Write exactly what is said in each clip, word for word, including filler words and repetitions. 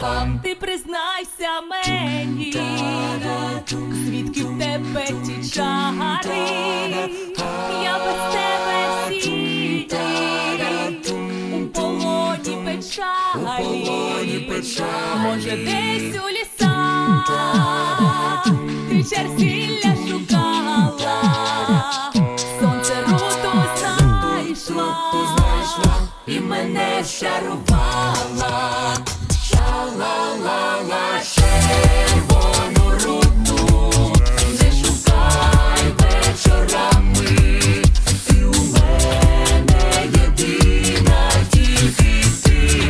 Па-па-пам. Ти признайся мені, звідки в тебе ті чари? Я без тебе всі у полоні печалі. Може, десь у лісах ти черзілля шукала, сонце руту знайшла і мене щарувала. Ша-ла-ла-ла, червону руту не шукай вечорами. Ти у мене єдина, тільки ти.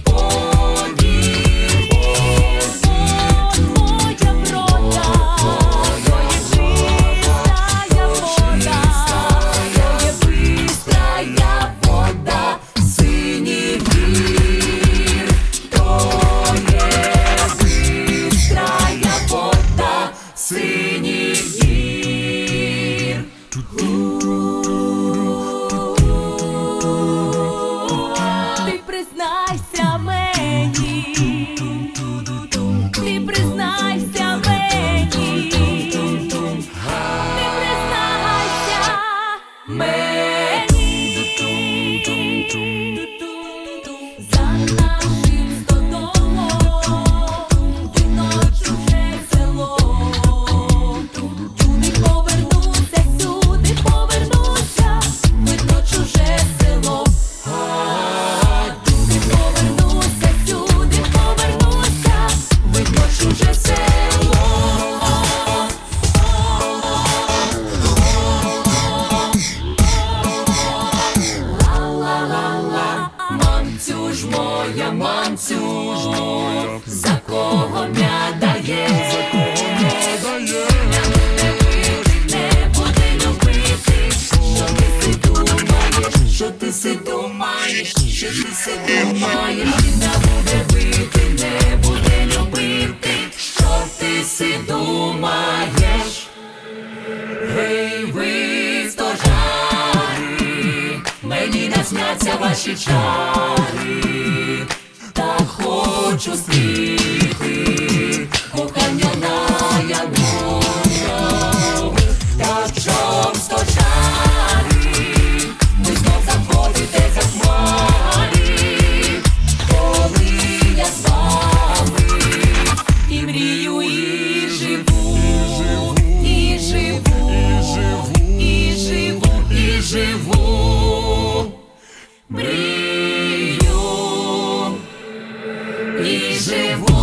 Повір, от моя врода, твоє чистая вода, твоє бистрая вода, синій вір, твоє бистрая вода, синій вір. Ти признайся мені, ти признайся мені, ти признайся мені. За нашим стодолом видно чуже село. Туди повернуся, сюди повернуся, видно чуже село. Туди повернуся, сюди повернуся, видно чуже село. Ла-ла-ла-ла, мамцю ж моя, мамцю ж моя, за кого м'я дає? Не буде любити, що ти си думаєш, що ти си думаєш, що ти си думаєш. І не буде бити, не буде любити, що ти си думаєш. Гей, ви стожари, мені не сняться ваші чари, та хочу світи, кохання наяву. Та в чом стожари, ви знов заходите за хмари, коли я з вами і мрію, і живу, і живу, і живу, і живу, мрію, і живу.